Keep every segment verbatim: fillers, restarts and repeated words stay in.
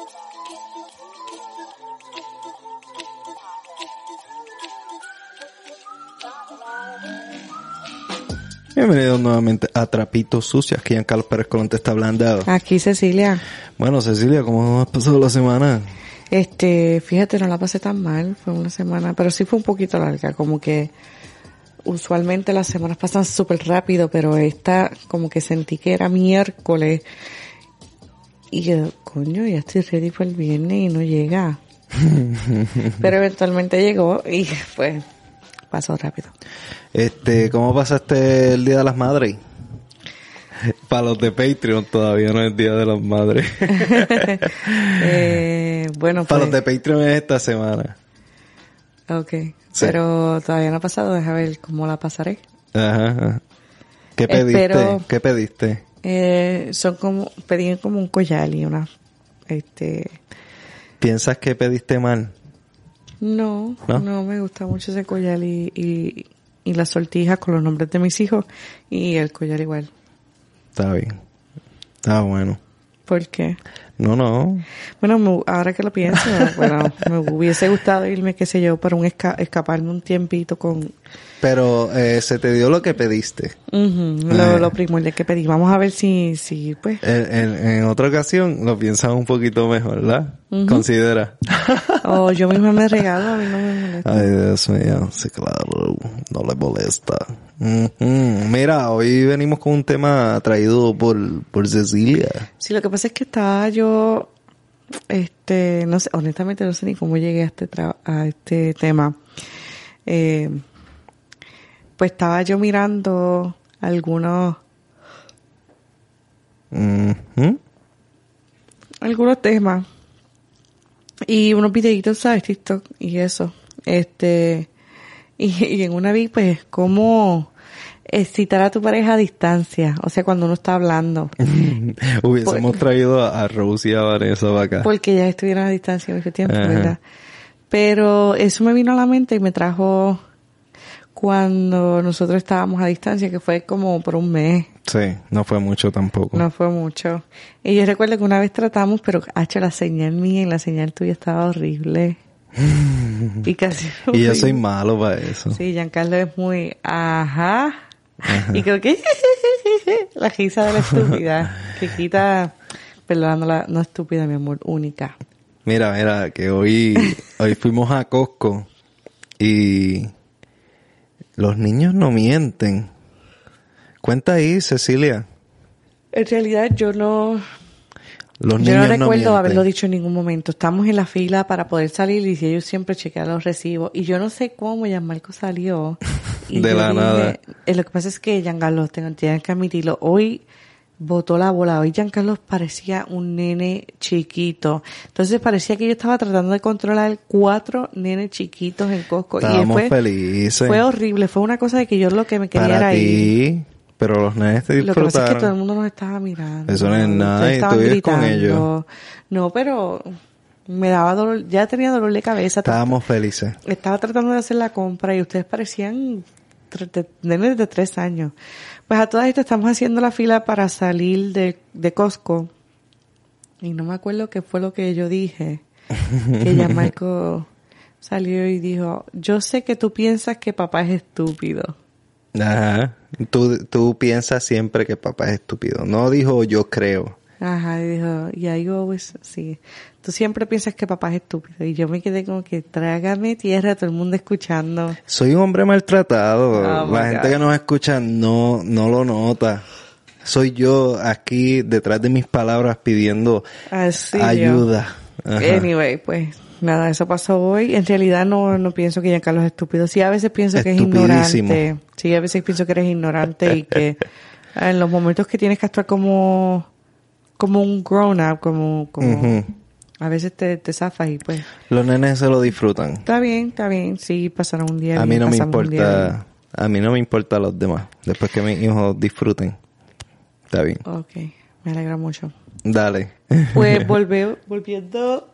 Bienvenidos nuevamente a Trapitos Sucios. Aquí Giancarlo Pérez Colón te está hablando. Aquí Cecilia. Bueno, Cecilia, ¿cómo has pasado la semana? Este, fíjate, no la pasé tan mal. Fue una semana, pero sí fue un poquito larga. Como que usualmente las semanas pasan súper rápido, pero esta como que sentí que era miércoles. Y yo, coño, ya estoy ready para el viernes y no llega. Pero eventualmente llegó y pues pasó rápido. Este, ¿cómo pasaste el Día de las Madres? Para los de Patreon todavía no es Día de las Madres. eh, bueno, pues, para los de Patreon es esta semana. Okay, sí. Pero todavía no ha pasado, deja ver cómo la pasaré. Ajá, ajá. ¿Qué pediste? Espero, ¿Qué pediste? Eh, son como, pedí como un collar y una, este... ¿Piensas que pediste mal? No, no, no me gusta mucho ese collar y, y, y las sortijas con los nombres de mis hijos y el collar igual. Está bien. Está bueno. ¿Por qué? No, no. Bueno, me, ahora que lo pienso, bueno, me hubiese gustado irme, qué sé yo, para un esca- escaparme un tiempito con... Pero eh, se te dio lo que pediste. Uh-huh, lo, eh. lo primordial que pedí. Vamos a ver si, si pues... En, en, en otra ocasión lo piensas un poquito mejor, ¿verdad? Uh-huh. Considera. O oh, yo misma me regalo, a mí no me molesta. Ay, Dios mío, sí, claro, no le molesta. Mm-hmm. Mira, hoy venimos con un tema traído por, por Cecilia. Sí, lo que pasa es que estaba yo, este, no sé, honestamente no sé ni cómo llegué a este, tra- a este tema. Eh... Pues estaba yo mirando algunos mm-hmm. algunos temas y unos videitos, ¿sabes? TikTok y eso. Este, y, y en una vi pues cómo excitar a tu pareja a distancia, o sea, cuando uno está hablando. Hubiésemos Por, traído a, a Rose y a Vanessa para acá. Porque ya estuvieron a distancia mucho tiempo, uh-huh. ¿verdad? Pero eso me vino a la mente y me trajo cuando nosotros estábamos a distancia, que fue como por un mes. Sí, no fue mucho tampoco. No fue mucho. Y yo recuerdo que una vez tratamos, pero hacho, la señal mía y la señal tuya estaba horrible. y casi Y yo soy malo para eso. Sí, Giancarlo es muy ajá. ajá. Y creo que la risa de la estúpida, que quita, perdón, no, la, no estúpida, mi amor, única. Mira, mira, que hoy, hoy fuimos a Costco y los niños no mienten. Cuenta ahí, Cecilia. En realidad yo no... Los yo niños no recuerdo no haberlo dicho en ningún momento. Estamos en la fila para poder salir y ellos siempre chequean los recibos. Y yo no sé cómo Gianmarco salió. Y de la dije, nada. Eh, lo que pasa es que Giancarlo, tienen que admitirlo, hoy botó la bola. Hoy Giancarlo parecía un nene chiquito. Entonces parecía que yo estaba tratando de controlar cuatro nenes chiquitos en Costco. Estábamos y fue, felices. Fue horrible. Fue una cosa de que yo lo que me quería Para era ti, ir. Pero los nenes te disfrutaron. Lo que pasa es que todo el mundo nos estaba mirando. Eso no es nada y tú vives con ellos. No, pero me daba dolor, ya tenía dolor de cabeza. Estábamos felices. Estaba tratando de hacer la compra y ustedes parecían nenes de tres años. Pues a todas estas estamos haciendo la fila para salir de, de Costco. Y no me acuerdo qué fue lo que yo dije. Que ya Marco salió y dijo, yo sé que tú piensas que papá es estúpido. Ajá. Tú, tú piensas siempre que papá es estúpido. No dijo yo creo. Ajá, y dijo, y ahí always, sí. Tú siempre piensas que papá es estúpido. Y yo me quedé como que trágame tierra, todo el mundo escuchando. Soy un hombre maltratado. Oh, La gente God. que nos escucha no, no lo nota. Soy yo aquí detrás de mis palabras pidiendo Así ayuda. Ajá. Anyway, pues nada, eso pasó hoy. En realidad no, no pienso que Giancarlo es estúpido. Sí, a veces pienso que es ignorante. Sí, a veces pienso que eres ignorante y que en los momentos que tienes que actuar como, como un grown up, como, como, uh-huh. a veces te, te zafas y pues. Los nenes se lo disfrutan. Está bien, está bien. Sí, pasaron un día. A bien, mí no me importa, a mí no me importa los demás. Después que mis hijos disfruten. Está bien. Okay, me alegra mucho. Dale. Pues volvió, volviendo.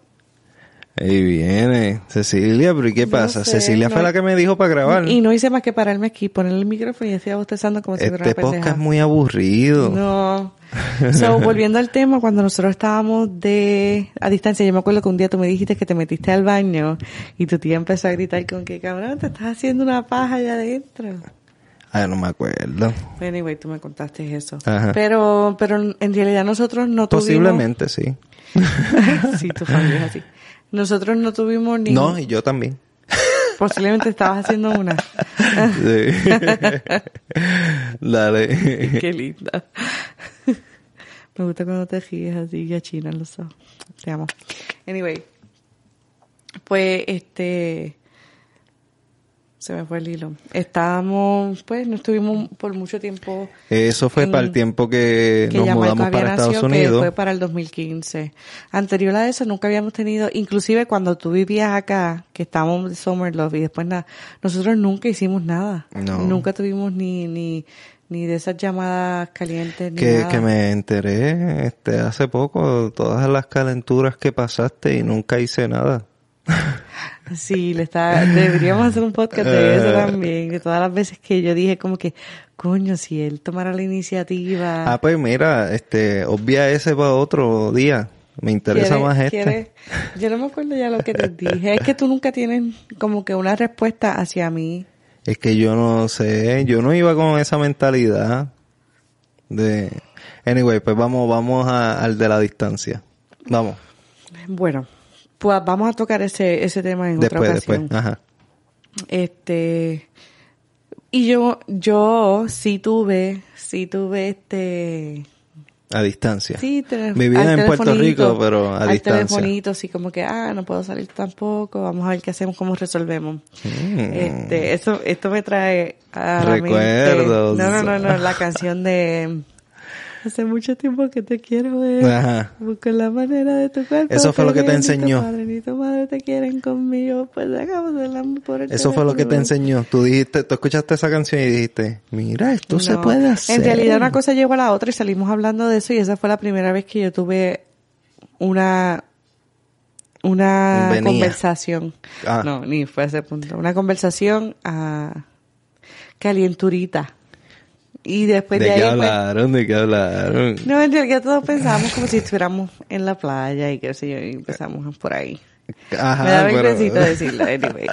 Ahí viene Cecilia, pero ¿y qué no pasa? Sé, Cecilia no, fue la que me dijo para grabar. Y no hice más que pararme aquí, poner el micrófono y decía bostezando como si este fuera una pendeja. Este podcast es muy aburrido. No. So, volviendo al tema, cuando nosotros estábamos de a distancia, yo me acuerdo que un día tú me dijiste que te metiste al baño y tu tía empezó a gritar con que, cabrón, te estás haciendo una paja allá adentro. Ay, no me acuerdo. Anyway, tú me contaste eso. Ajá. Pero, pero en realidad nosotros no tuvimos... Posiblemente, sí. Sí, tu familia es así. Nosotros no tuvimos ni... No, y yo también. Posiblemente estabas haciendo una. Sí. Dale. Qué linda. Me gusta cuando te ríes así y achinas los ojos. Te amo. Anyway. Pues, este... Se me fue el hilo. Estábamos, pues, no estuvimos por mucho tiempo... Eso fue en, para el tiempo que, que nos mudamos para Estados nació, Unidos. Que fue para el dos mil quince. Anterior a eso nunca habíamos tenido... Inclusive cuando tú vivías acá, que estábamos de Summer Love y después nada, nosotros nunca hicimos nada. No. Nunca tuvimos ni... ni ni de esas llamadas calientes ni que, nada. Que me enteré este hace poco todas las calenturas que pasaste y nunca hice nada. Sí, le está, deberíamos hacer un podcast de eso también, de todas las veces que yo dije como que, coño, si él tomara la iniciativa. Ah, pues mira, este, obvia ese para otro día. Me interesa más este. ¿Quiere? Yo no me acuerdo ya lo que te dije. Es que tú nunca tienes como que una respuesta hacia mí. Es que yo no sé, yo no iba con esa mentalidad de... Anyway, pues vamos, vamos a, al de la distancia. Vamos. Bueno, pues vamos a tocar ese, ese tema en después, otra ocasión. Después, ajá. Este... Y yo, yo sí tuve, sí tuve este... A distancia. Sí, tener, vivía en Puerto Rico, pero a al distancia. Al telefonito, así como que, ah, no puedo salir tampoco, vamos a ver qué hacemos, cómo resolvemos. Mm. Este, eso, esto me trae a recuerdos. La mente, no, no, no, no, la canción de hace mucho tiempo que te quiero ver. Ajá. Busco la manera de tu cuerpo. Eso fue lo que te enseñó. Ni tu padre ni tu madre te quieren conmigo, pues hagamos el amor por el Eso fue lo que te enseñó. Tú dijiste, tú escuchaste esa canción y dijiste, mira, esto no, se puede hacer. En realidad una cosa llegó a la otra y salimos hablando de eso y esa fue la primera vez que yo tuve una una Venía. conversación. Ah. No, ni fue a ese punto. Una conversación a calienturita. Y después ¿De, de, de ahí... qué hablaron? Pues, ¿De qué hablaron? No, en realidad todos pensábamos como si estuviéramos en la playa y qué sé yo, y empezamos por ahí. Ajá, me da vergüencito pero... decirlo, anyway.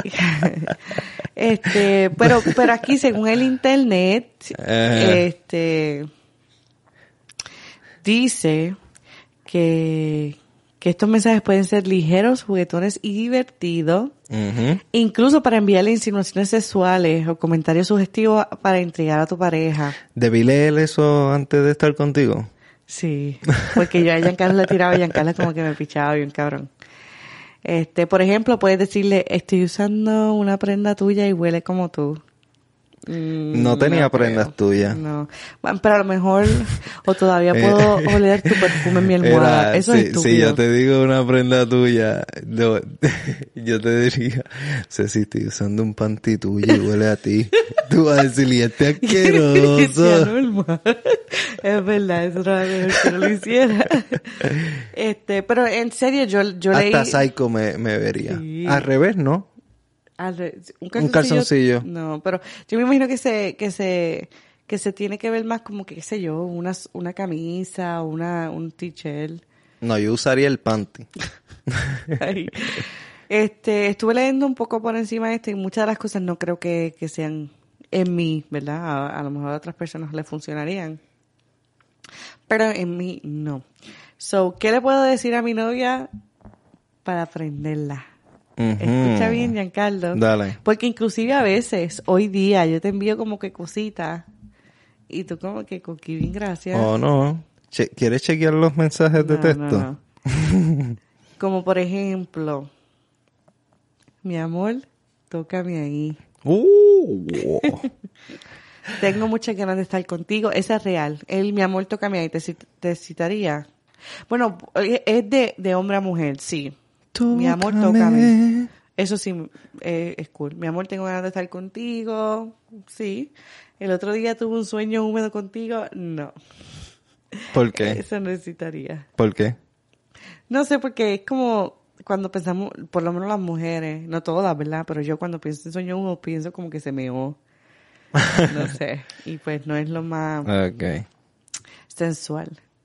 este, pero, pero aquí según el internet, uh-huh. este, dice que, que estos mensajes pueden ser ligeros, juguetones y divertidos, uh-huh. incluso para enviarle insinuaciones sexuales o comentarios sugestivos para intrigar a tu pareja. ¿Debí leer eso antes de estar contigo? Sí, porque yo a Giancarlo le tiraba y Giancarlo como que me pichaba bien cabrón. Este, por ejemplo, puedes decirle, estoy usando una prenda tuya y huele como tú. Mm, no tenía no prendas creo. tuyas. No, pero a lo mejor, o todavía puedo oler tu perfume en mi almohada. Era, Eso si, es estúpido. Si yo te digo una prenda tuya, no, yo te diría, sé si estoy usando un panty tuyo y huele a ti. Tú vas a decir, y este asqueroso. Es verdad, eso era mejor que no lo hiciera. Este, pero en serio, yo, yo Hasta leí... Hasta Psycho me, me vería. Sí. Al revés, ¿no? Al re... ¿Un calzoncillo? Un calzoncillo. No, pero yo me imagino que se, que se, que se tiene que ver más como que, qué sé yo, una, una camisa, una, un t-shirt. No, yo usaría el panty. Ay. Este, estuve leyendo un poco por encima de esto y muchas de las cosas no creo que, que sean en mí, ¿verdad? A, a lo mejor a otras personas les funcionarían. Pero en mí no. So, ¿qué le puedo decir a mi novia para aprenderla? Uh-huh. Escucha bien, Giancarlo. Dale. Porque inclusive a veces, hoy día, yo te envío como que cositas y tú como que con que bien gracias. Oh, no. Che- ¿Quieres chequear los mensajes de no, texto? No, no. Como por ejemplo, mi amor, tócame ahí. Uh. Tengo muchas ganas de estar contigo. Esa es real. El mi amor, tócame ahí. ¿Te, te citaría? Bueno, es de, de hombre a mujer, sí. Tócame. Mi amor, tócame. Eso sí, eh, es cool. Mi amor, tengo ganas de estar contigo. Sí. El otro día tuve un sueño húmedo contigo. No. ¿Por qué? Eso necesitaría. ¿Por qué? No sé, porque es como cuando pensamos, por lo menos las mujeres, no todas, ¿verdad? Pero yo cuando pienso en sueño húmedo pienso como que se meó. No sé. Y pues no es lo más okay. sensual.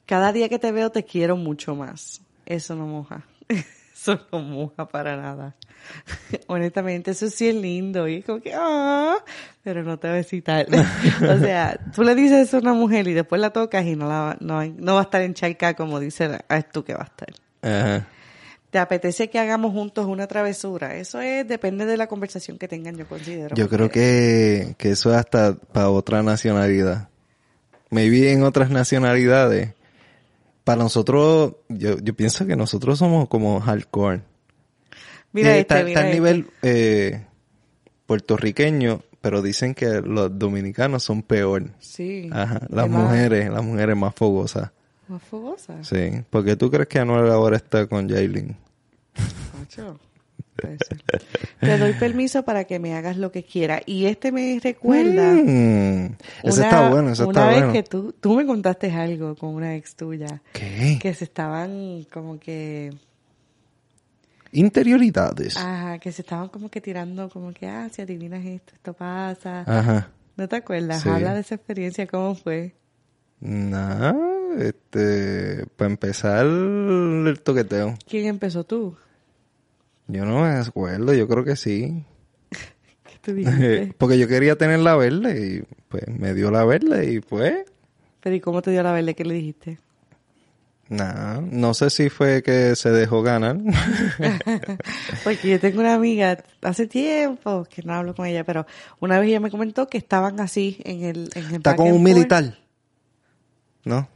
Cada día que te veo te quiero mucho más. Eso no moja. Eso no moja para nada. Honestamente, eso sí es lindo. Y es como que, ah, pero no te voy a citar. O sea, tú le dices eso a una mujer y después la tocas y no la no, no va a estar encharcada como dice ah, es tú que va a estar. Ajá. ¿Te apetece que hagamos juntos una travesura? Eso es, depende de la conversación que tengan, yo considero. Yo porque... creo que, que eso es hasta para otra nacionalidad. Maybe en otras nacionalidades. Para nosotros, yo, yo pienso que nosotros somos como hardcore. Mira eh, este, está, mira está a este. nivel eh, puertorriqueño, pero dicen que los dominicanos son peor. Sí. Ajá. Las Más- mujeres, las mujeres más fogosas. Más fogosa. Sí. ¿Por qué tú crees que Anuel ahora está con Yailin? Macho, puede ser. Te doy permiso para que me hagas lo que quieras. Y este me recuerda... Mm, ese una- está bueno, ese una está vez bueno. que tú, tú me contaste algo con una ex tuya. ¿Qué? Que se estaban como que... Interioridades. Ajá, que se estaban como que tirando como que, ah, si adivinas esto, esto pasa. Ajá. ¿No te acuerdas? Sí. Habla de esa experiencia, ¿cómo fue? Nah, este, para empezar el toqueteo. ¿Quién empezó tú? Yo no me acuerdo, yo creo que sí. ¿Qué tú dijiste? Porque yo quería tener la verde y pues me dio la verde y pues, Pero ¿y cómo te dio la verde? ¿Qué le dijiste? nada, no sé si fue que se dejó ganar. Porque yo tengo una amiga hace tiempo que no hablo con ella, pero una vez ella me comentó que estaban así en el en el Está back como and un forth. militar. ¿No?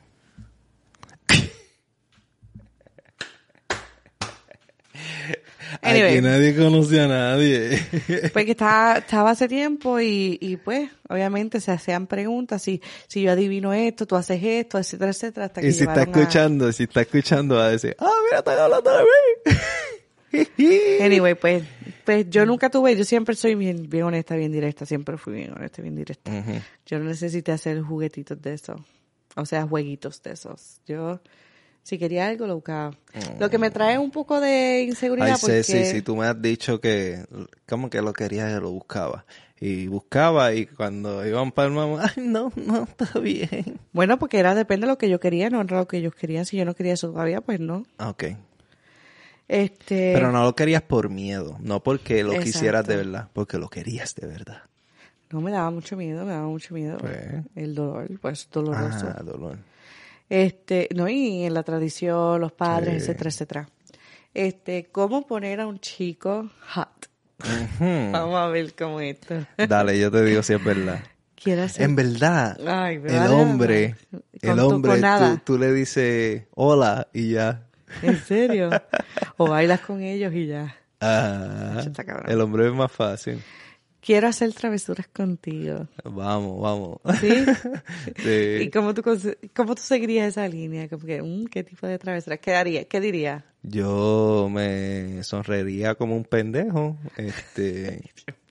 Anyway. Aquí nadie conoce a nadie. Pues que estaba, estaba hace tiempo y, y pues obviamente se hacían preguntas si, si yo adivino esto, tú haces esto, etcétera, etcétera, hasta que Y si está llevaron a- escuchando, si está escuchando va a decir, ah, mira, están hablando de mí. Anyway, pues, pues yo nunca tuve, yo siempre soy bien, bien honesta, bien directa, siempre fui bien honesta, bien directa. Ujú. Yo no necesité hacer juguetitos de eso, o sea, jueguitos de esos. Yo, si quería algo, lo buscaba. Lo que me trae un poco de inseguridad Ay, porque... Ceci, si tú me has dicho que, como que lo querías, yo lo buscaba. Y buscaba y cuando iban para el mamá, ay, no, no, está bien. Bueno, porque era, depende de lo que yo quería, no era lo que ellos querían. Si yo no quería eso todavía, pues no. Ok. Este... Pero no lo querías por miedo, no porque lo Exacto. quisieras de verdad, porque lo querías de verdad. No, me daba mucho miedo, me daba mucho miedo. Pues. El dolor, pues doloroso. Ah, dolor. Este, no, y en la tradición, los padres, Sí. etcétera, etcétera. Este, ¿cómo poner a un chico hot? Ujú. Vamos a ver cómo es esto. Dale, yo te digo si es verdad. Quiero hacer... En verdad, Ay, me el vale hombre, nada. el Con tu- hombre, con nada. tú, tú le dices hola y ya. ¿En serio? O bailas con ellos y ya. Ah, Eso está cabrón. el hombre es más fácil. Quiero hacer travesuras contigo. Vamos, vamos. ¿Sí? Sí. ¿Y cómo tú, conse- cómo tú seguirías esa línea? Como que, mm, ¿qué tipo de travesura? ¿Qué haría? ¿Qué diría? Yo me sonreiría como un pendejo. Este.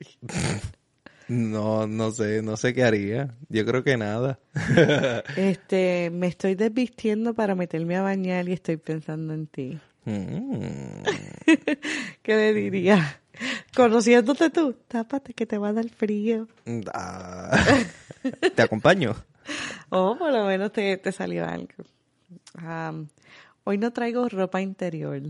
No, no sé, no sé qué haría. Yo creo que nada. Este, me estoy desvistiendo para meterme a bañar y estoy pensando en ti. Mm. ¿Qué le diría? Conociéndote tú, tápate que te va a dar frío. Ah. Te acompaño. O por lo menos te, te salió algo. Um, hoy no traigo ropa interior.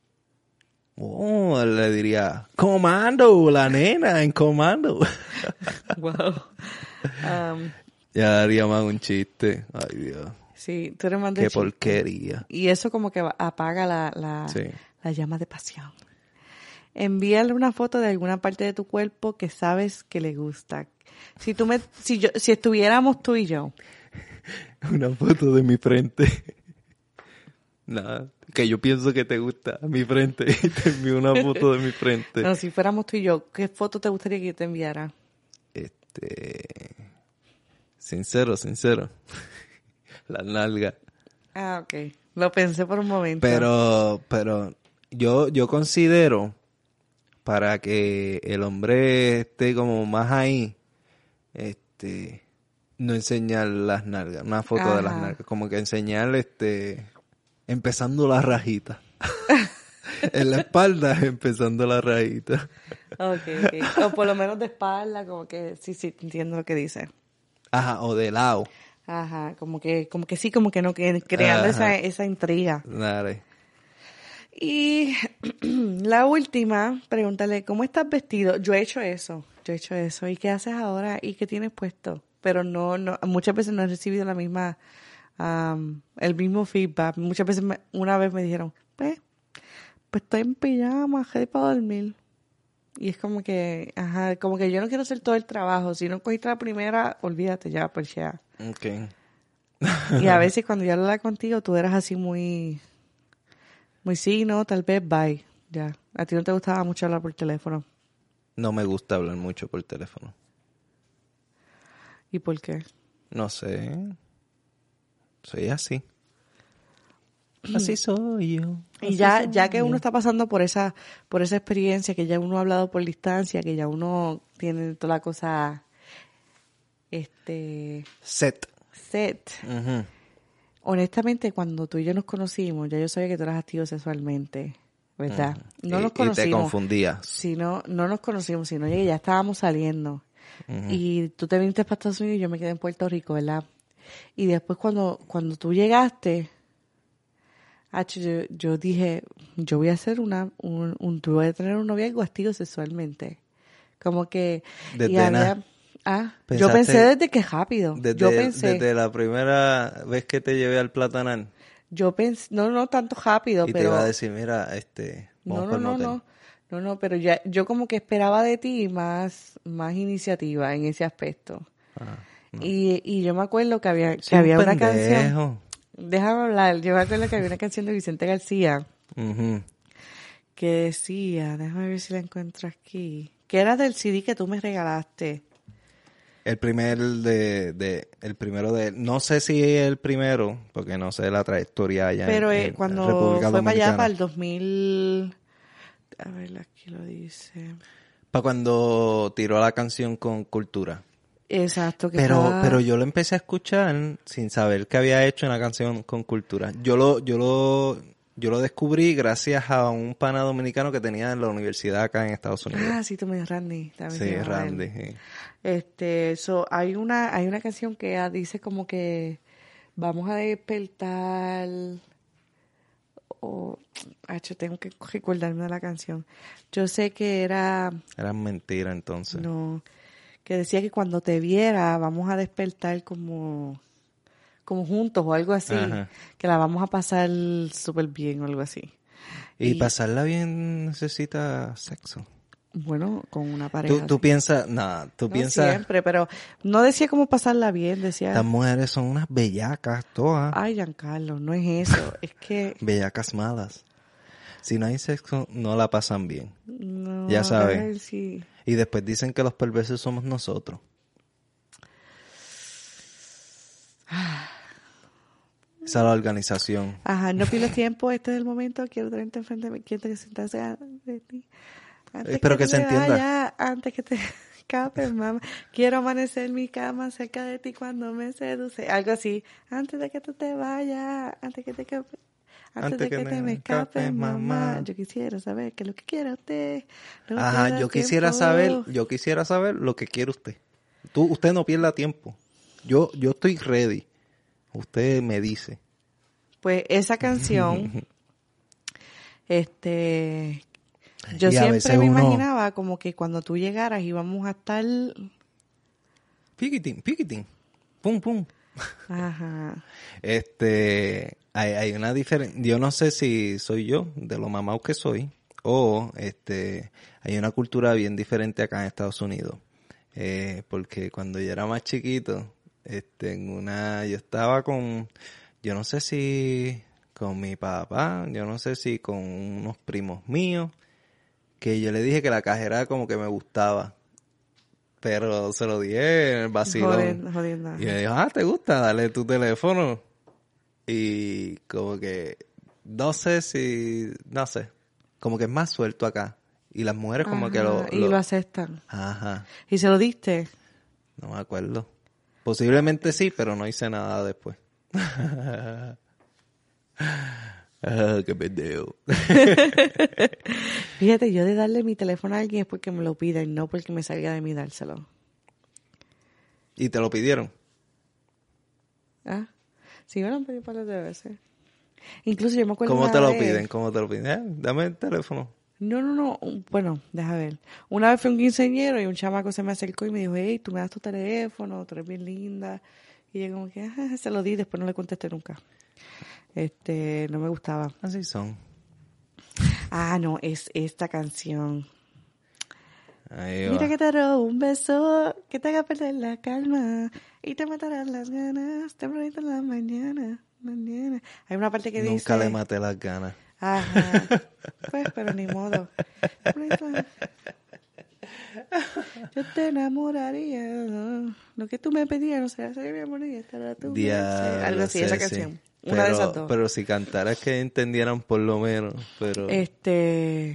Oh, le diría, comando, la nena en comando. Wow. Um, Ya haría más un chiste. Ay, Dios. sí, tú eres más de Qué chiste. porquería. Y eso como que va- apaga la, la, Sí. la llama de pasión. Envíale una foto de alguna parte de tu cuerpo que sabes que le gusta. Si tú me, si yo, si estuviéramos tú y yo, Una foto de mi frente. Nada, que yo pienso que te gusta mi frente y te envío una foto de mi frente. no, si fuéramos tú y yo, ¿qué foto te gustaría que yo te enviara? Este, sincero, sincero. La nalga. Ah, ok. Lo pensé por un momento. Pero, pero yo, yo considero para que el hombre esté como más ahí, este, no enseñar las nalgas, una foto Ajá. de las nalgas, como que enseñar, este, empezando la rajita. En la espalda, empezando la rajita. Ok, ok. O por lo menos de espalda, como que sí, sí, entiendo lo que dice. Ajá, o de lado. Ajá, como que, como que sí, como que no, que creando esa, esa intriga. Dale. Y la última, pregúntale, ¿cómo estás vestido? Yo he hecho eso, yo he hecho eso. ¿Y qué haces ahora? ¿Y qué tienes puesto? Pero no, no, muchas veces no he recibido la misma, um, el mismo feedback. Muchas veces, me, una vez me dijeron, pues, pues estoy en pijama, ready para dormir. Y es como que, ajá, como que yo no quiero hacer todo el trabajo. Si no cogiste la primera, olvídate ya, pues ya. Okay. Y a veces cuando yo hablaba contigo, tú eras así muy, muy sí, no, tal vez, bye, ya. A ti no te gustaba mucho hablar por teléfono. No me gusta hablar mucho por teléfono. ¿Y por qué? No sé. Soy así. Así soy yo. Y así ya, soy ya que yo. uno está pasando por esa, por esa experiencia, que ya uno ha hablado por distancia, que ya uno tiene toda la cosa, este, Set. set. Ujú. Honestamente, cuando tú y yo nos conocimos, ya yo sabía que tú eras activo sexualmente, ¿verdad? Ujú. No Y- nos Y te conocimos. confundías. Sino, no nos conocimos, sino que ya estábamos saliendo. Ujú. Y tú te viniste para Estados Unidos y yo me quedé en Puerto Rico, ¿verdad? Y después cuando, cuando tú llegaste, Hacho, yo, yo dije, yo voy a hacer una, un, un, tú voy a tener un noviazgo activo sexualmente. Como que, y Desde había, nada. ah, yo Pensaste- pensé desde que rápido, yo Desde, pensé, desde la primera vez que te llevé al platanal yo pensé, no, no tanto rápido, y te iba a pero, decir, mira, este, vamos no, para no, el no, motel. no, no, no, pero ya, yo como que esperaba de ti más, más iniciativa en ese aspecto. Ah, no. Y, y yo me acuerdo que había, que Sí, un había una canción, pendejo. déjame hablar, yo me acuerdo que había una canción de Vicente García Ujú. que decía, déjame ver si la encuentro aquí, que era del C D que tú me regalaste. El primer de, de, el primero de, no sé si es el primero, porque no sé la trayectoria allá Pero en, eh, en cuando República fue para allá, Dominicana. para el dos mil, a ver, aquí lo dice. Para cuando tiró la canción con Cultura. Exacto, que Pero, estaba, pero yo lo empecé a escuchar sin saber que había hecho una canción con Cultura. Yo lo, yo lo, yo lo descubrí gracias a un pana dominicano que tenía en la universidad acá en Estados Unidos. ah, sí, tú me dijiste Randy, también se Sí, llamaba él. Randy. Sí. Este, so, hay una, hay una canción que ah, dice como que vamos a despertar, o, acho, tengo que recordarme de la canción. Yo sé que era, Era mentira entonces. no, que decía que cuando te viera vamos a despertar como, como juntos o algo así, Ajá. que la vamos a pasar súper bien o algo así. Y, Y- pasarla bien necesita sexo. Bueno, con una Tú, pareja. tú así. piensas, nada, tú No piensas, siempre, pero no decía cómo pasarla bien, decía, estas mujeres son unas bellacas todas, ay, Giancarlo, no es eso, es que bellacas malas. Si no hay sexo, no la pasan bien. no, Ya a saben. ver si- Y después dicen que los perversos somos nosotros. Esa es la organización. Ajá, no pierdas tiempo, este es el momento, quiero tenerte enfrente de mí, quiero que sentarse de ti. Antes Espero que tú se te entienda. vayas, antes que te escapes, mamá. Quiero amanecer en mi cama cerca de ti cuando me seduce. Algo así. Antes de que tú te vayas, antes que te escapes. Antes, de que, te me escapes, mamá. Yo quisiera saber qué es lo que quiere usted. No Ajá, pierda yo quisiera tiempo. saber, yo quisiera saber lo que quiere usted. Tú, usted no pierda tiempo. Yo, yo estoy ready. Usted me dice. Pues esa canción, este, yo Y a siempre veces me uno- imaginaba como que cuando tú llegaras íbamos a estar, Piquitín, piquitín. Pum, pum. ajá, Este, hay, hay una diferencia. Yo no sé si soy yo, de lo mamado que soy, o este, hay una cultura bien diferente acá en Estados Unidos. Eh, porque cuando yo era más chiquito, este, en una, yo estaba con, yo no sé si con mi papá, yo no sé si con unos primos míos, que yo le dije que la cajera como que me gustaba. Pero se lo dije en el vacilón. jodiendo, jodiendo. Y me dijo, ah, ¿te gusta? Dale tu teléfono. Y como que, no sé si, no sé, como que es más suelto acá. Y las mujeres como Ajá, que lo, y lo- lo aceptan. Ajá, ¿Y se lo diste? no me acuerdo. Posiblemente sí, pero no hice nada después. Ah, qué pendejo. Fíjate, yo de darle mi teléfono a alguien es porque me lo piden, no porque me salga de mí dárselo. ¿Y te lo pidieron? Ah, sí me lo han pedido par de veces. Incluso yo me acuerdo ¿Cómo una te lo vez- piden? ¿Cómo te lo piden? Eh, dame el teléfono. No, no, no. un- Bueno, deja ver. Una vez fue un quinceañero y un chamaco se me acercó y me dijo, hey, tú me das tu teléfono, tú eres bien linda. Y yo como que, ajá, se lo di, después no le contesté nunca. Este, no me gustaba. Así son. Ah, no, es esta canción. Ahí Mira va. que te robo un beso, que te haga perder la calma y te matarán las ganas, tempranito en la mañana, mañana. Hay una parte que Nunca dice... le maté las ganas. Ajá. Pues, pero ni modo. Yo te enamoraría. Lo que tú me pedías, no sé, sería mi amor y estará tu Diablo, algo así, sí, esa sí. canción. Una Pero, de esas dos. pero si cantaras que entendieran por lo menos, pero... Este,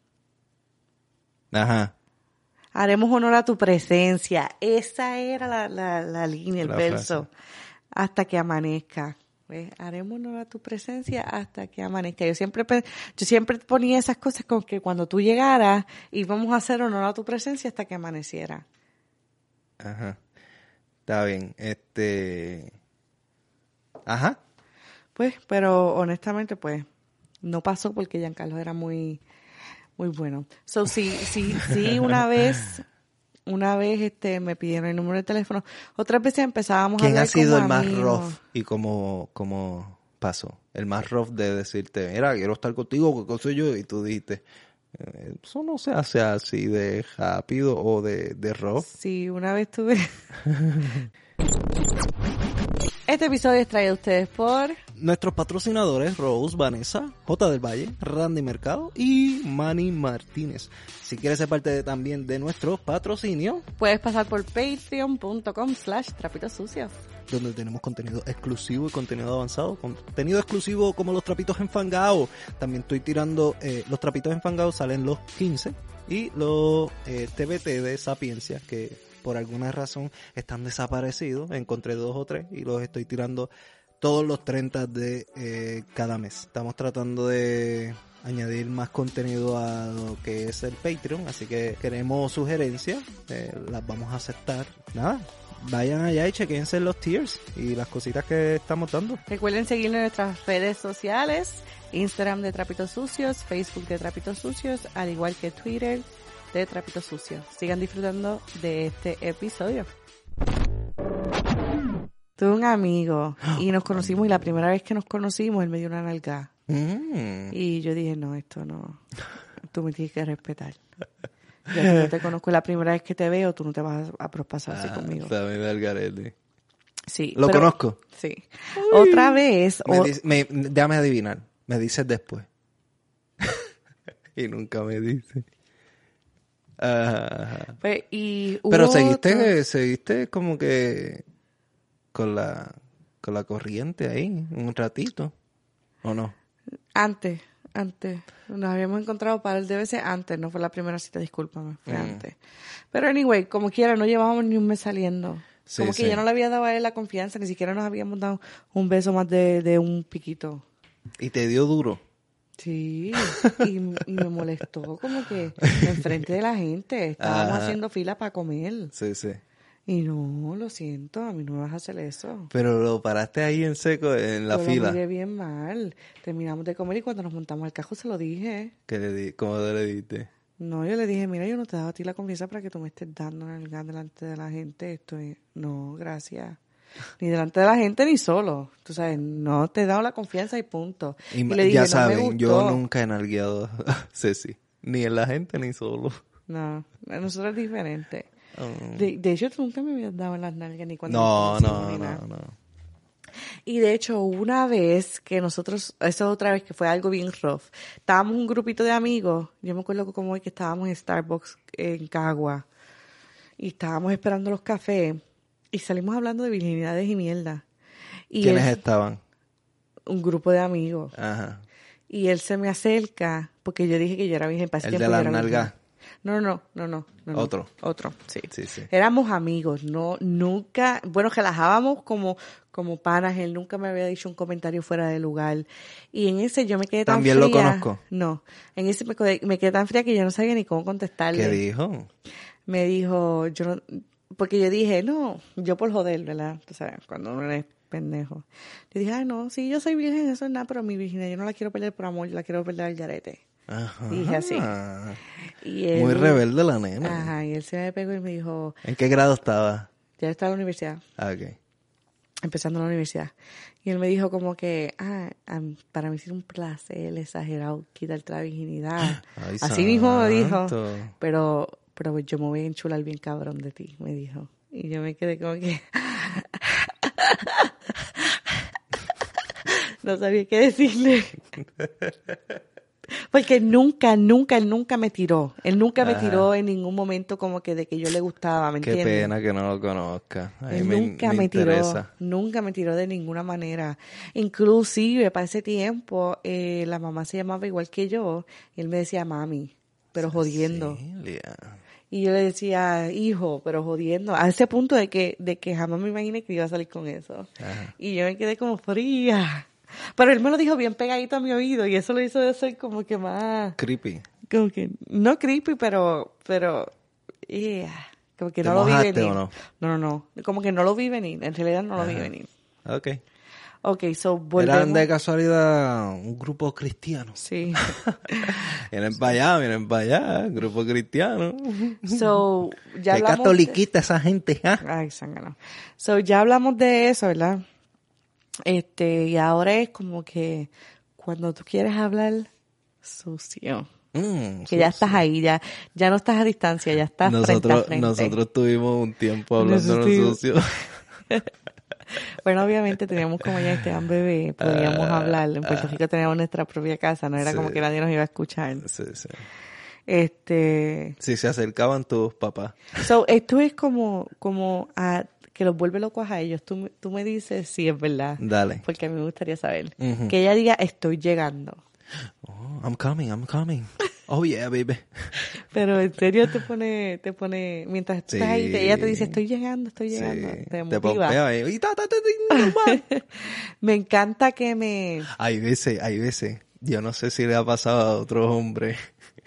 Ajá. haremos honor a tu presencia. Esa era la, la, la línea, el La verso. Hasta que amanezca. ¿Ves? Haremos honor a tu presencia hasta que amanezca. Yo siempre, pe- yo siempre ponía esas cosas como que cuando tú llegaras íbamos a hacer honor a tu presencia hasta que amaneciera. Ajá. Está bien. Este... Ajá. Pues, pero honestamente, pues, no pasó porque Giancarlo era muy, muy bueno. So, sí, sí, sí, una vez, una vez, este, me pidieron el número de teléfono. Otras veces empezábamos a ¿Quién hablar ha sido como el más amigos. rough y cómo, cómo pasó? El más rough de decirte, mira, quiero estar contigo, ¿qué cosa yo? Y tú dijiste, eh, eso no se hace así de rápido o de, de rough. Sí, una vez tuve... Este episodio es traído a ustedes por... Nuestros patrocinadores, Rose, Vanessa, J del Valle, Randy Mercado y Manny Martínez. Si quieres ser parte de, también de nuestro patrocinio, Puedes pasar por patreon.com slash trapitos sucios. donde tenemos contenido exclusivo y contenido avanzado, contenido exclusivo como los trapitos enfangao. También estoy tirando, eh, los trapitos enfangao salen los quince y los eh, T B T de Sapiencia, que por alguna razón están desaparecidos. Encontré dos o tres y los estoy tirando todos los treinta de eh, cada mes. Estamos tratando de añadir más contenido a lo que es el Patreon, así que queremos sugerencias, eh, las vamos a aceptar. Nada, vayan allá y chequense los tiers y las cositas que estamos dando. Recuerden seguirnos en nuestras redes sociales, Instagram de Trapitos Sucios, Facebook de Trapitos Sucios, al igual que Twitter de Trapitos Sucios. Sigan disfrutando de este episodio. Tuve un amigo y nos conocimos y la primera vez que nos conocimos él me dio una nalgada. Mm. Y yo dije, no, esto no, tú me tienes que respetar. Ya que yo te conozco la primera vez que te veo, tú no te vas a prospasar así Ah, conmigo. sabe del garete. Sí. ¿Lo pero- conozco? Sí. Otra vez, Me o- dice- me- déjame adivinar, me dices después. Y nunca me dice. Ajá. pues, y Pero hubo seguiste, otro- seguiste como que con la con la corriente ahí un ratito, ¿o no? Antes, antes. Nos habíamos encontrado para el D B C antes, no fue la primera cita, discúlpame, fue Mm. antes. Pero anyway, como quiera, no llevábamos ni un mes saliendo. Sí, como que sí. yo no le había dado a él la confianza, ni siquiera nos habíamos dado un beso más de, de un piquito. Y te dio duro. Sí, y, y me molestó como que enfrente de la gente. Estábamos Ajá. haciendo fila para comer. Sí, sí. Y no, lo siento, a mí no me vas a hacer eso. Pero lo paraste ahí en seco en la Yo fila. lo miré bien mal. Terminamos de comer y cuando nos montamos al carro se lo dije. ¿Qué le di? ¿Cómo te le diste? No, yo le dije, mira, yo no te he dado a ti la confianza para que tú me estés dando en el gas delante de la gente. Estoy, no, gracias. Ni delante de la gente ni solo. Tú sabes, no te he dado la confianza y punto. Y, Y, ma- le dije, ya no saben, me gustó. yo nunca he nalgueado a Ceci. Ni en la gente ni solo. No, a nosotros es diferente. Oh. De, de hecho, tú nunca me habías dado en las nalgas ni cuando No, nos no, conocimos ni no, nada. no. Y de hecho, una vez que nosotros, eso otra vez que fue algo bien rough, estábamos un grupito de amigos, yo me acuerdo como hoy que estábamos en Starbucks en Cagua, y estábamos esperando los cafés, y salimos hablando de virginidades y mierda. Y ¿Quiénes él- estaban? un grupo de amigos. Ajá. Y él se me acerca, porque yo dije que yo era virgen, para ese ¿El tiempo de yo las era virgen. nalgas? No, no, no, no, no, no. Otro. Otro, sí. Sí, sí. Éramos amigos, no, nunca, bueno, relajábamos como, como panas, él nunca me había dicho un comentario fuera de lugar. Y en ese yo me quedé tan ¿También lo fría. conozco? No, en ese me quedé, me quedé tan fría que yo no sabía ni cómo contestarle. ¿Qué dijo? Me dijo, yo no, porque yo dije, no, yo por joder, ¿verdad? Tú sabes, cuando uno es pendejo. Yo dije, ay, no, sí, yo soy virgen, eso es nada, pero mi virginidad yo no la quiero perder por amor, yo la quiero perder al garete. Ajá. Dije así. Y él, muy rebelde la nena. Ajá, y él se me pegó y me dijo... ¿En qué grado estaba? Ya estaba en la universidad. Ah, ok. Empezando la universidad. Y él me dijo como que, ah, um, para mí es un placer exagerado quitarte la virginidad. Ay, así mismo me dijo. santo. Pero, pero yo me voy a enchular bien cabrón de ti, me dijo. Y yo me quedé como que... no sabía qué decirle. Porque nunca, nunca, él nunca me tiró. Él nunca Ajá. me tiró en ningún momento como que de que yo le gustaba, ¿me Qué entiendes? pena que no lo conozca. A mí Él me, nunca me me, tiró, interesa. nunca me tiró de ninguna manera. Inclusive, para ese tiempo, eh, la mamá se llamaba igual que yo, y él me decía mami, pero jodiendo. Cecilia. Y yo le decía hijo, pero jodiendo. A ese punto de que, de que jamás me imaginé que iba a salir con eso. Ajá. Y yo me quedé como fría. Pero él me lo dijo bien pegadito a mi oído, y eso lo hizo de ser como que más... Creepy. Como que, no creepy, pero, pero, yeah, como que ¿Te no lo vi mojaste venir. o no? No, no, no, como que no lo vi venir, en realidad no lo Ajá. vi venir. Ok. Ok, so, volvemos. ¿Eran de casualidad un grupo cristiano? Sí. Vienen para allá, vienen para allá, grupo cristiano. So, ya Qué hablamos catoliquita esa gente, ¿ah? de... Ay, zángano. So, ya hablamos de eso, ¿verdad? Este, y ahora es como que cuando tú quieres hablar sucio. Mm, Que ya estás ahí, ya, ya no estás a distancia, ya estás nosotros, frente a frente. Nosotros tuvimos un tiempo hablando Nosotros- de sucio. Bueno, obviamente teníamos como ya Esteban bebé, podíamos Ah, hablar. En Puerto Rico teníamos nuestra propia casa, no era Sí. como que nadie nos iba a escuchar. Sí, sí. Este, Si se acercaban tus papás. so, esto es como, como a, que los vuelve locos a ellos. Tú, me- tú me dices si es verdad. Dale. Porque a mí me gustaría saber. Ujú. Que ella diga, estoy llegando. Oh, I'm coming, I'm coming. Oh, yeah, baby. Pero en serio te pone, te pone, mientras tú Sí. estás ahí, te- ella te dice, estoy llegando, estoy llegando. Sí. Te Te motiva. pompea ahí. Y ta, ta, ta, ta, no más. Me encanta que me, Hay veces, hay veces. Yo no sé si le ha pasado a otros hombres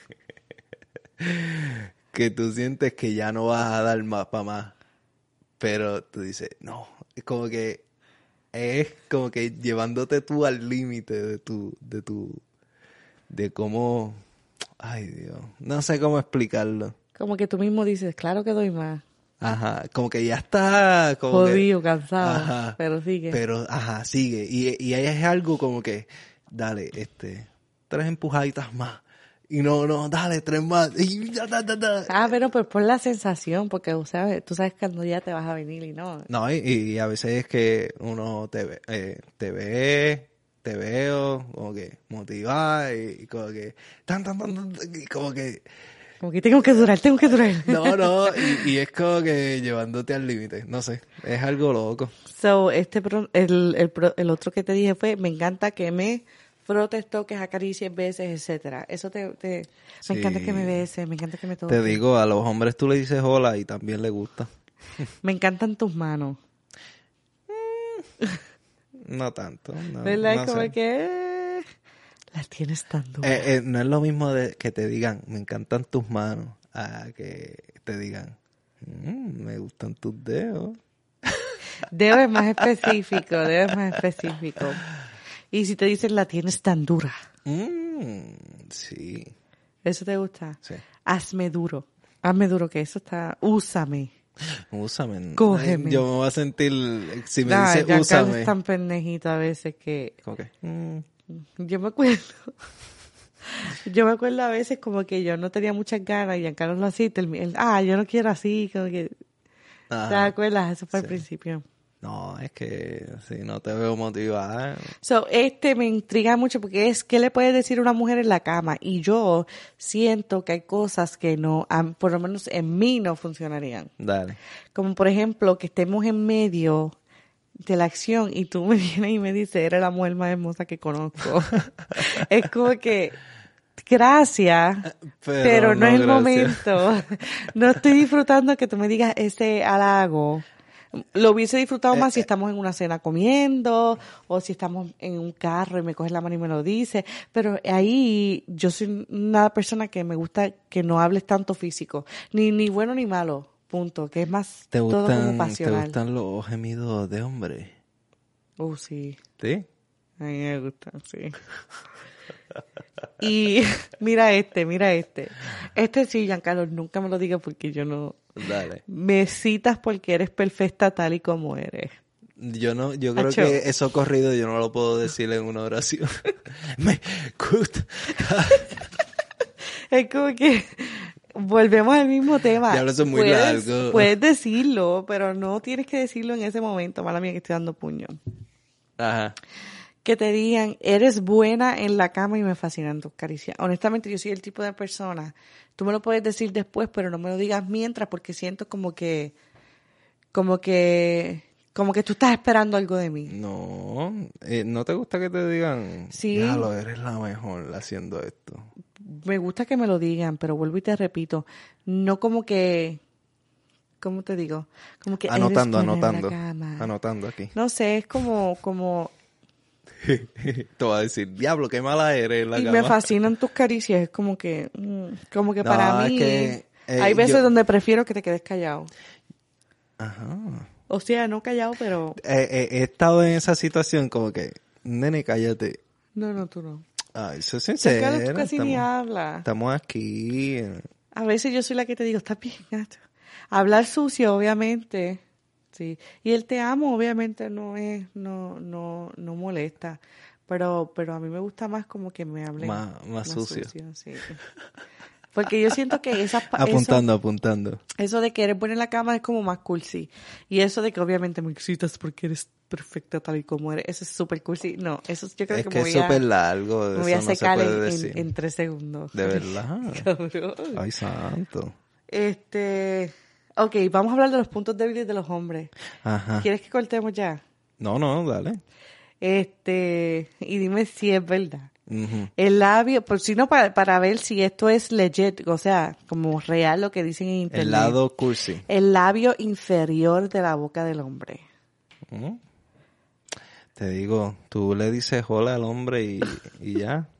que tú sientes que ya no vas a dar más para más. Pero tú dices, no. Es como que es como que llevándote tú al límite de tu, de tu, de cómo, ay Dios, no sé cómo explicarlo. como que tú mismo dices, claro que doy más. Ajá, como que ya está como que- Jodido, cansado, Ajá. pero sigue. Pero, ajá, sigue. Y, y ahí es algo como que, dale, este, tres empujaditas más. Y no, no, dale, tres más. Y ya, da, da, da. Ah, pero pues por la sensación, porque tú sabes, tú sabes cuando ya te vas a venir y no. No, y, y a veces es que uno te ve, eh, te ve, te veo, como que motivada y, y como que, tan, tan, tan, tan, y como que, Como que tengo que durar, tengo que durar. no, no, y, y es como que llevándote al límite, no sé, es algo loco. So, este, pro- el, el, pro- el otro que te dije fue, me encanta que me frotes, toques, acaricies, beses, etcétera. Eso te, te, Sí. me encanta que me beses, me encanta que me toques. Te digo, a los hombres tú le dices hola y también le gusta. Me encantan tus manos. No tanto, no, ¿Verdad? no es como sé. que, eh, las tienes tan duras. Eh, eh, no es lo mismo de que te digan, me encantan tus manos, a que te digan, "Mm, me gustan tus dedos. Debo es más específico, debo es más específico. Y si te dicen, la tienes tan dura, Mm, sí, ¿eso te gusta? sí. Hazme duro. Hazme duro, que eso está, úsame. Úsame. Cógeme. Yo me voy a sentir, si me Nah, dice Giancarlo úsame. es tan pendejito a veces que Como que, mm, yo me acuerdo. Yo me acuerdo a veces como que yo no tenía muchas ganas y Giancarlo lo hacía y termi- él, ah, yo no quiero así, como que, ajá. ¿te acuerdas? Eso fue al Sí. principio. No, es que si no te veo motivada. So, este me intriga mucho porque es, ¿qué le puedes decir a una mujer en la cama? Y yo siento que hay cosas que no, am- por lo menos en mí no funcionarían. Dale. Como por ejemplo, que estemos en medio de la acción y tú me vienes y me dices, eres la mujer más hermosa que conozco. Es como que, gracias, Pero pero, no, no, es el gracias. momento. No estoy disfrutando que tú me digas ese halago. Lo hubiese disfrutado Eh, más si eh. estamos en una cena comiendo o si estamos en un carro y me coges la mano y me lo dices. Pero ahí yo soy una persona que me gusta que no hables tanto físico. Ni, ni bueno ni malo. Punto. Que es más ¿Te todo como gustan, ¿te pasional. gustan los gemidos de hombre? Oh, sí. ¿Sí? A mí me gusta, sí. Y mira este, mira este. Este sí, Giancarlo, nunca me lo digas porque yo no... Dale. Me citas porque eres perfecta tal y como eres. Yo no, yo creo Acho. que eso corrido yo no lo puedo decir en una oración. Me gusta. Es como que volvemos al mismo tema. Diablo, eso es muy puedes, largo. Puedes decirlo, pero no tienes que decirlo en ese momento. Mala mía que estoy dando puño. Ajá. Que te digan, eres buena en la cama y me fascinan tus caricias. Honestamente, yo soy el tipo de persona, tú me lo puedes decir después, pero no me lo digas mientras, porque siento como que, como que, como que tú estás esperando algo de mí. No, eh, ¿no te gusta que te digan? Sí. Diablo, eres la mejor haciendo esto. Me gusta que me lo digan, pero vuelvo y te repito, no como que, ¿cómo te digo? Como que Anotando, eres buena anotando, en la cama. anotando aquí. No sé, es como, como, Te voy a decir, diablo, qué mala eres en la y cama. me fascinan tus caricias, es como que, mm, como que No, para es mí, que, eh, hay veces yo- donde prefiero que te quedes callado. Ajá. O sea, no callado, pero, Eh, eh, he estado en esa situación como que, nene, cállate. no, no, tú no. Ay, soy Giancarlo, tú sincera. casi ni Estamos, hablas. estamos aquí. A veces yo soy la que te digo, está bien, gato. Hablar sucio, obviamente, sí. Y el te amo, obviamente, no es, no, no, no molesta. Pero, pero a mí me gusta más como que me hablen Más, más sucio. sí. Porque yo siento que esas, pa- Apuntando, eso, apuntando. eso de que eres buena en la cama es como más cursi. Y eso de que obviamente me excitas porque eres perfecta tal y como eres, eso es súper cursi. No, eso yo creo Es que, que me es voy a, súper largo, me voy a eso no se secar puede en, decir. en, en tres segundos. De verdad. Cabrón. Ay, santo. Este, ok, vamos a hablar de los puntos débiles de los hombres. Ajá. ¿Quieres que cortemos ya? No, no, dale. Este, y dime si es verdad. Ujú. El labio, por si no, para, para ver si esto es legit, o sea, como real lo que dicen en internet. El lado cursi. El labio inferior de la boca del hombre. ¿Mm? Te digo, tú le dices hola al hombre y, y ya.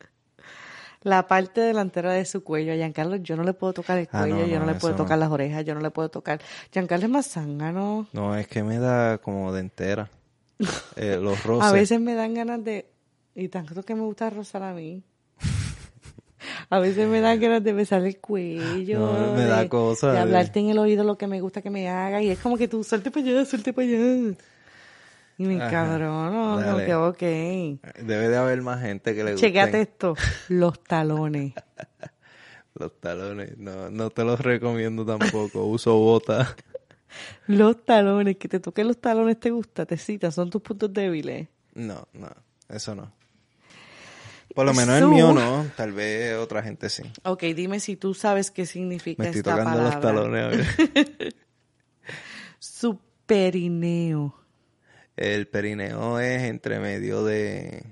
La parte delantera de su cuello. A Giancarlo yo no le puedo tocar el Ah, cuello, no, yo no no, le puedo eso tocar no. las orejas, yo no le puedo tocar. Giancarlo es más zángano. No, es que me da como de entera. Eh, los roces. A veces me dan ganas de... Y tanto que me gusta rozar a mí. A veces me dan ganas de besar el cuello. No, me de, da cosa De de- hablarte en el oído lo que me gusta que me haga. Y es como que tú, suelte para allá, suelte para allá. Y me Ajá. encabrono, como Dale. que ok. Debe de haber más gente que le guste. Chequéate esto, los talones. Los talones. No, no te los recomiendo tampoco. Uso botas. Los talones, que te toquen los talones te gusta, te cita, son tus puntos débiles. No, no. Eso no. Por lo menos Su- el mío no. Tal vez otra gente sí. Ok, dime si tú sabes qué significa Me estoy esta tocando palabra. los talones. A ver. Su perineo. El perineo es entre medio de,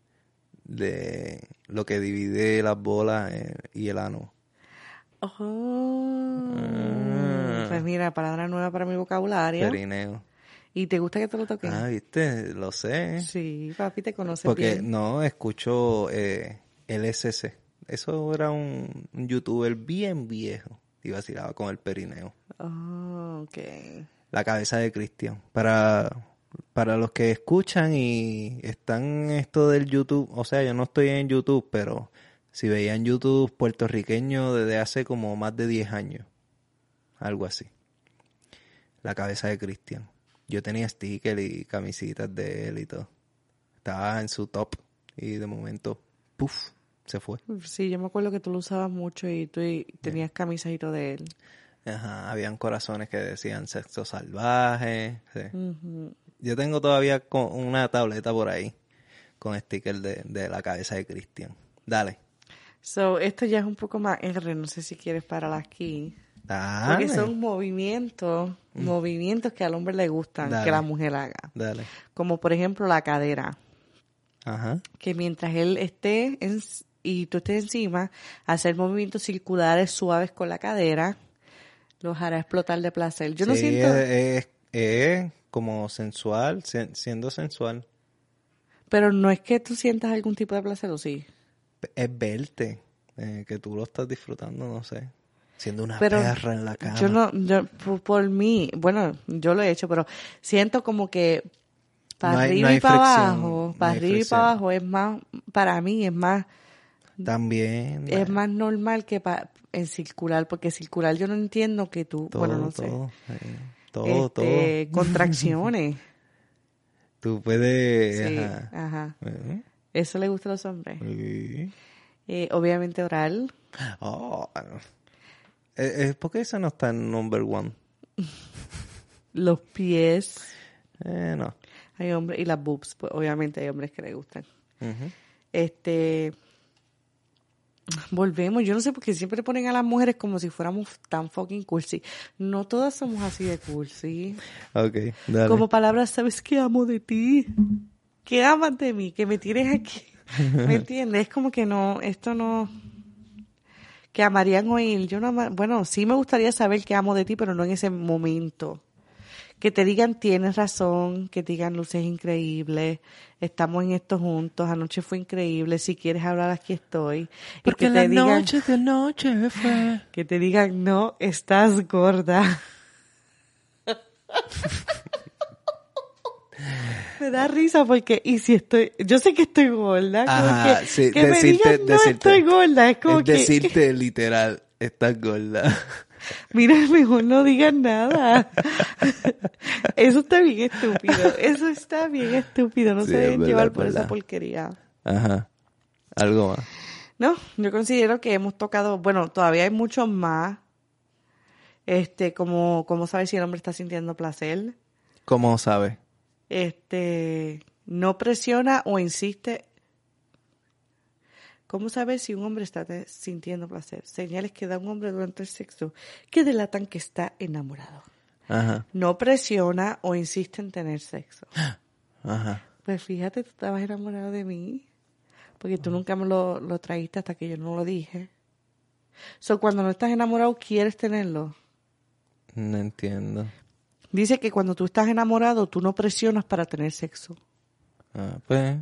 de lo que divide las bolas eh, y el ano. Oh. Ah. Pues mira, palabra nueva para mi vocabulario. Perineo. ¿Y te gusta que te lo toquen? Ah, viste, lo sé. Sí, papi, te conoces Porque bien. no, escucho eh, L S C. Eso era un, un youtuber bien viejo. Y vacilaba con el perineo. Oh, ok. La cabeza de Cristian. Para, para los que escuchan y están en esto del YouTube, o sea, yo no estoy en YouTube, pero si veían YouTube puertorriqueño desde hace como más de diez años. Algo así. La cabeza de Cristian. Yo tenía stickers y camisitas de él y todo. Estaba en su top y de momento, puff, se fue. Sí, yo me acuerdo que tú lo usabas mucho y tú y- tenías camisas y todo de él. Ajá, habían corazones que decían sexo salvaje. Sí. Ujú. Yo tengo todavía con una tableta por ahí con stickers de, de la cabeza de Cristian. Dale. So, esto ya es un poco más R, no sé si quieres parar aquí. Dale. Porque son movimientos, movimientos que al hombre le gustan Dale. que la mujer haga. Dale. Como por ejemplo la cadera. Ajá. Que mientras él esté en- y tú estés encima, hacer movimientos circulares suaves con la cadera, los hará explotar de placer. Yo no Sí, siento, es, es- es como sensual, si- siendo sensual. pero no es que tú sientas algún tipo de placer, ¿o sí? Es verte, eh, que tú lo estás disfrutando, no sé. Siendo una Pero perra en la cama. yo no, yo, por, por mí, bueno, yo lo he hecho, pero siento como que Para No hay- arriba no hay y para fricción, abajo, no para hay arriba y fricción. para abajo es más, para mí es más, También. es bueno, más normal que pa, en circular, porque circular yo no entiendo que tú, todo, bueno, no sé, todo. eh, todo, todo. este, contracciones. Tú puedes. Sí, Ajá. ajá. Eh, Eso le gusta a los hombres. sí. Eh, obviamente oral. Oh, es porque eso no está en number one. Los pies. Eh, no. Hay hombres, y las boobs, pues obviamente hay hombres que les gustan. Ujú. Este, volvemos, yo no sé por qué siempre ponen a las mujeres como si fuéramos tan fucking cursi. No todas somos así de cursi. Ok, dale. Como palabras, ¿sabes qué amo de ti? ¿Qué amas de mí? Que me tienes aquí. ¿Me entiendes? Es como que no, esto no... Que amarían oír. Yo no ama- bueno, sí me gustaría saber qué amo de ti, pero no en ese momento. Que te digan, tienes razón, que te digan, luces increíbles, estamos en esto juntos, anoche fue increíble, si quieres hablar aquí estoy. Y Porque que la te digan, noche de noche fue. que te digan, no, estás gorda. Me da risa porque, y si estoy, yo sé que estoy gorda, como Ajá, que, sí, que me decirte, digan, no, decirte. estoy gorda, es como Es que, decirte literal, estás gorda. mira, mejor no digan nada. Eso está bien estúpido, eso está bien estúpido, no Sí, se es deben verdad, llevar es por esa verdad. porquería. Ajá. Algo más. No, yo considero que hemos tocado, bueno, todavía hay muchos más, este, como, cómo saber si el hombre está sintiendo placer, ¿Cómo sabes? este, no presiona o insiste. ¿Cómo saber si un hombre está te- sintiendo placer? Señales que da un hombre durante el sexo que delatan que está enamorado. Ajá. No presiona o insiste en tener sexo. Ajá. Pues fíjate, tú estabas enamorado de mí, porque tú nunca me lo, lo traíste hasta que yo no lo dije. So, cuando no estás enamorado, quieres tenerlo. No entiendo. Dice que cuando tú estás enamorado, tú no presionas para tener sexo. Ah, pues.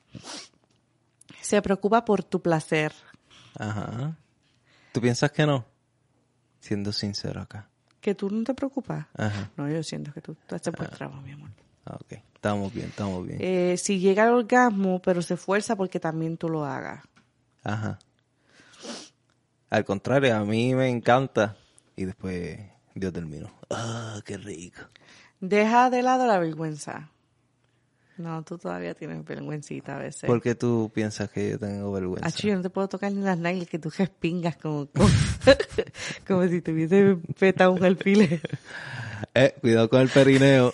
Se preocupa por tu placer. Ajá. ¿Tú piensas que no? Siendo sincero acá. ¿Que tú no te preocupas? Ajá. No, yo siento que tú, tú haces buen trabajo, mi amor. Ah, ok. Estamos bien, estamos bien. Eh, si llega al orgasmo, pero se esfuerza porque también tú lo hagas. Ajá. Al contrario, a mí me encanta. Y después Dios terminó. Ah, qué rico. Deja de lado la vergüenza. No, tú todavía tienes vergüencita a veces. ¿Por qué tú piensas que yo tengo vergüenza? Achi, yo no te puedo tocar ni las nalgas, que tú respingas como, como, como si te hubiese petado un alfiler. Eh, cuidado con el perineo.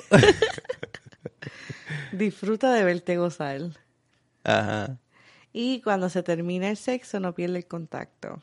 Disfruta de verte gozar. Ajá. Y cuando se termina el sexo, no pierde el contacto.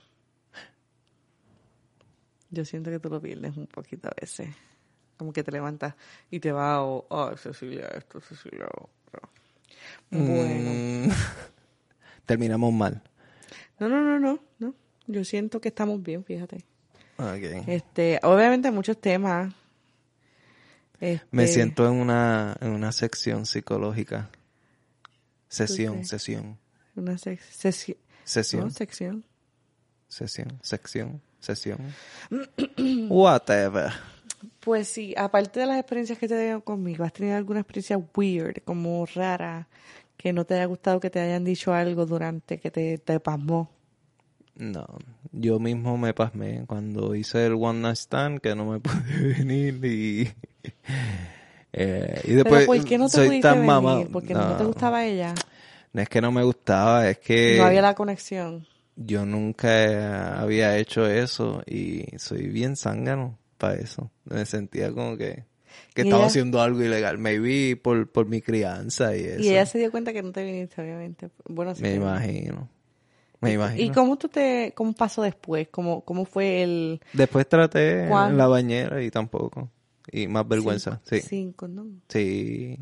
Yo siento que tú lo pierdes un poquito a veces. Como que te levantas y te vas, o, oh, Cecilia, esto, Cecilia, otro. Bueno. Mm. Terminamos mal. No, no, no, no, no. Yo siento que estamos bien, fíjate. Okay. Este, obviamente hay muchos temas. Este, Me siento en una, en una sección psicológica. Sesión, qué? sesión. Una sec- sesi- Sesión, ¿no? sección. sesión, sección, sesión. Whatever. Pues sí, aparte de las experiencias que te tenido conmigo, ¿has tenido alguna experiencia weird, como rara, que no te haya gustado que te hayan dicho algo durante que te, te pasmó? No, yo mismo me pasmé cuando hice el one night stand que no me pude venir y eh, y después ¿Pero por qué no te soy pudiste tan venir? mamá. ¿Porque no. te gustaba ella? No es que no me gustaba, es que No había la conexión. yo nunca había hecho eso y soy bien zángano para eso. Me sentía como que, que ¿Y estaba ella? haciendo algo ilegal. Maybe por, por mi crianza y eso. Y ella se dio cuenta que no te viniste, obviamente. Bueno, sí Me te viniste. imagino. Me ¿Y, imagino. ¿Y cómo tú te, cómo pasó después? ¿Cómo, cómo fue el Después traté ¿Cuán? en la bañera y tampoco. Y más vergüenza. Sin, Sí. sin condón? Sí.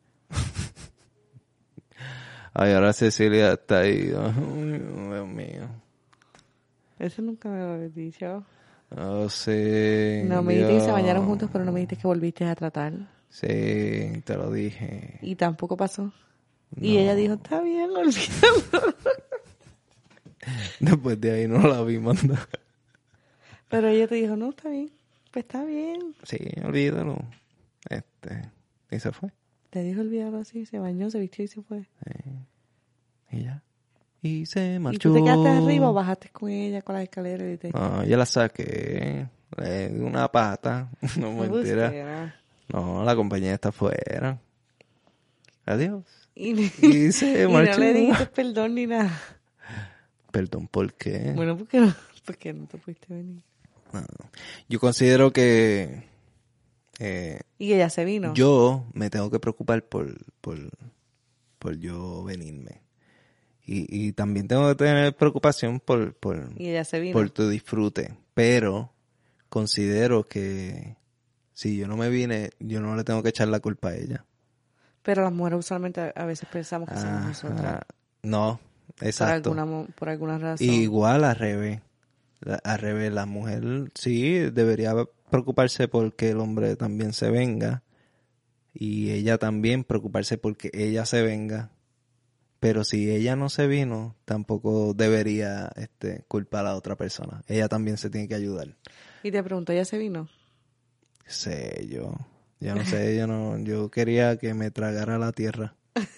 Ay, ahora Cecilia está ahí. Ay, Dios mío. Eso nunca me lo habías dicho. Oh, sí. No me dijiste que se Dios. bañaron juntos, pero no me dijiste que volviste a tratar. Sí, te lo dije. Y tampoco pasó. Y No. ella dijo, está bien, olvídalo. Después de ahí no la vi mandar. Pero ella te dijo, no, está bien. Pues está bien. Sí, olvídalo. Este. Y se fue. Te dijo olvidarlo así, se bañó, se vistió y se fue. Eh, y ya. Y se ¿Y marchó. tú te quedaste arriba o bajaste con ella con las escaleras y te... No, yo la saqué. Eh, una pata. No, No, mentira. busquera. No, la compañía está afuera. Adiós. Y, Y se y no marchó. le dijiste perdón ni nada. Perdón, ¿por qué? Bueno, ¿por qué no? Porque no te pudiste venir. No. Yo considero que eh, Y ella se vino. yo me tengo que preocupar por, por, por yo venirme. Y, y también tengo que tener preocupación por, por, Y ella se vino. por tu disfrute. Pero considero que si yo no me vine, yo no le tengo que echar la culpa a ella. Pero las mujeres usualmente a- a veces pensamos que somos Ajá. nosotras. No, Por exacto. alguna, mo- por alguna razón. Igual al revés. La- Al revés, la mujer sí debería preocuparse porque el hombre también se venga. Y ella también preocuparse porque ella se venga. Pero si ella no se vino, tampoco debería este, culpar a la otra persona. Ella también se tiene que ayudar. Y te pregunto, ¿ella se vino? Sé yo. Yo no sé, yo no, yo quería que me tragara la tierra.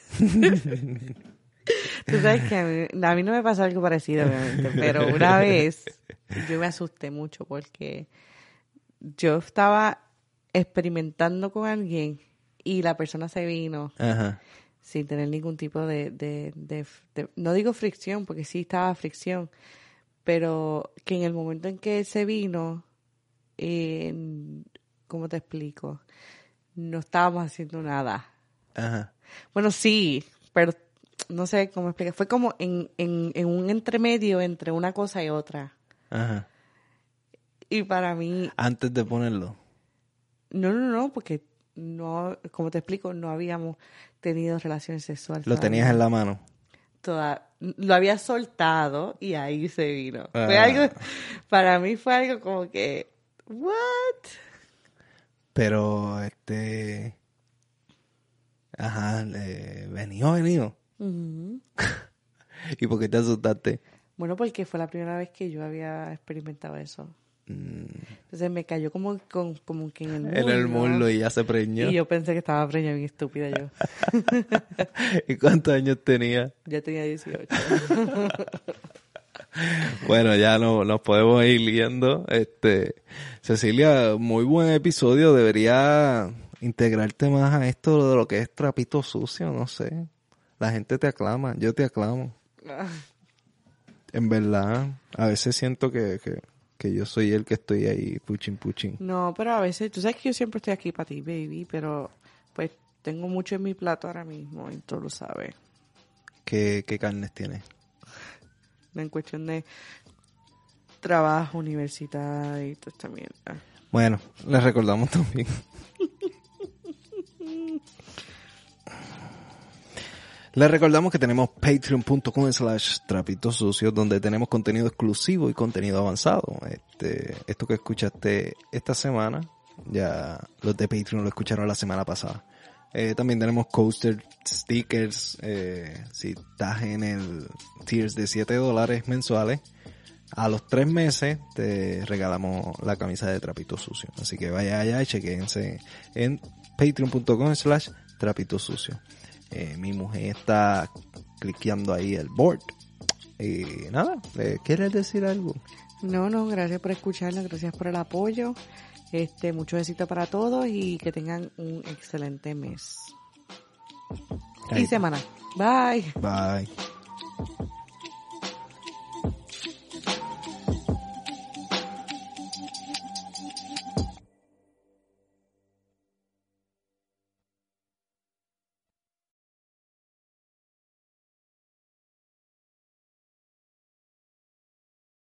Tú sabes que a mí, a mí no me pasó algo parecido, obviamente, pero una vez yo me asusté mucho porque yo estaba experimentando con alguien y la persona se vino Ajá. sin tener ningún tipo de, de, de, de- no digo fricción, porque sí estaba fricción, pero que en el momento en que él se vino, eh, ¿cómo te explico? No estábamos haciendo nada. Ajá. Bueno, sí, pero no sé cómo explicar. Fue como en, en, en un entremedio entre una cosa y otra. Ajá. Y para mí, Antes de ponerlo. no, no, no, porque no, como te explico, no habíamos tenido relaciones sexuales. Lo tenías en la mano. Toda, lo había soltado y ahí se vino. Ah. Fue algo, para mí fue algo como que, what? Pero, este... Ajá, eh, venido, venido. Ujú. ¿Y por qué te asustaste? Bueno, porque fue la primera vez que yo había experimentado eso. Mm, Entonces me cayó como, con, como que en el muslo. en el muslo y ya se preñó. Y yo pensé que estaba preñada, bien estúpida yo. ¿Y cuántos años tenía? Ya tenía dieciocho. Bueno, ya no, nos podemos ir yendo. Este, Cecilia, muy buen episodio. Debería integrarte más a esto de lo que es trapito sucio, no sé. La gente te aclama, yo te aclamo. En verdad, a veces siento que, que, que yo soy el que estoy ahí puchin puchin. No, pero a veces, tú sabes que yo siempre estoy aquí para ti, baby, pero pues tengo mucho en mi plato ahora mismo y tú lo sabes. ¿Qué, qué carnes tienes? En cuestión de trabajo, universidad y toda esta mierda. Bueno, les recordamos también. Les recordamos que tenemos patreon.com slash trapitos sucios, donde tenemos contenido exclusivo y contenido avanzado. Este, esto que escuchaste esta semana, ya los de Patreon lo escucharon la semana pasada. Eh, también tenemos coaster, stickers, eh, si estás en el tiers de siete dólares mensuales, a los tres meses te regalamos la camisa de Trapitos Sucios. Así que vaya allá y chequense en patreon.com slash trapitos sucios. Eh, mi mujer está cliqueando ahí el board. Y nada, ¿eh, ¿quieres decir algo? No, no, gracias por escucharnos, gracias por el apoyo. Este, mucho éxito para todos y que tengan un excelente mes. Ahí. Y semana. Bye. Bye.